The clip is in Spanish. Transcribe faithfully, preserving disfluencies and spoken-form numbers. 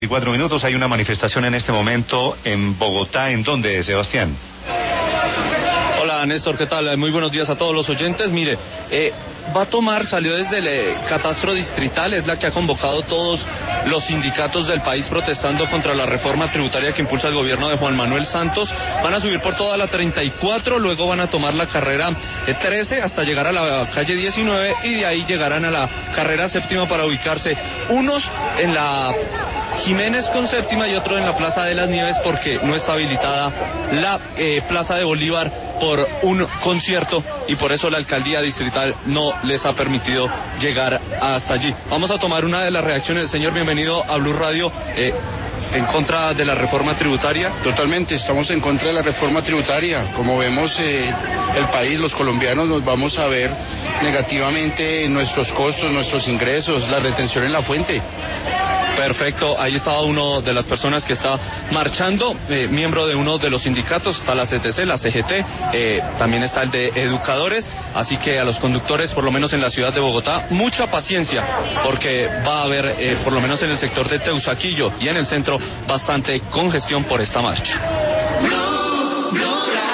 veinticuatro minutos. Hay una manifestación en este momento en Bogotá. ¿En dónde, Sebastián? Hola Néstor, ¿qué tal? Muy buenos días a todos los oyentes. Mire, eh, va a tomar, salió desde el eh, catastro distrital, es la que ha convocado todos los sindicatos del país protestando contra la reforma tributaria que impulsa el gobierno de Juan Manuel Santos. Van a subir por toda la treinta y cuatro, luego van a tomar la carrera eh, trece hasta llegar a la calle diecinueve y de ahí llegarán a la carrera séptima para ubicarse unos en la Jiménez con séptima y otro en la Plaza de las Nieves porque no está habilitada la eh, Plaza de Bolívar por un concierto y por eso la alcaldía distrital no les ha permitido llegar hasta allí. Vamos a tomar una de las reacciones. Señor, bienvenido a Blue Radio. Eh, ¿En contra de la reforma tributaria? Totalmente, estamos en contra de la reforma tributaria. Como vemos, eh, el país, los colombianos, nos vamos a ver negativamente en nuestros costos, nuestros ingresos, la retención en la fuente. Perfecto, ahí estaba uno de las personas que está marchando, eh, miembro de uno de los sindicatos, está la C T C, la C G T, eh, también está el de educadores, así que a los conductores, por lo menos en la ciudad de Bogotá, mucha paciencia, porque va a haber, eh, por lo menos en el sector de Teusaquillo y en el centro, bastante congestión por esta marcha.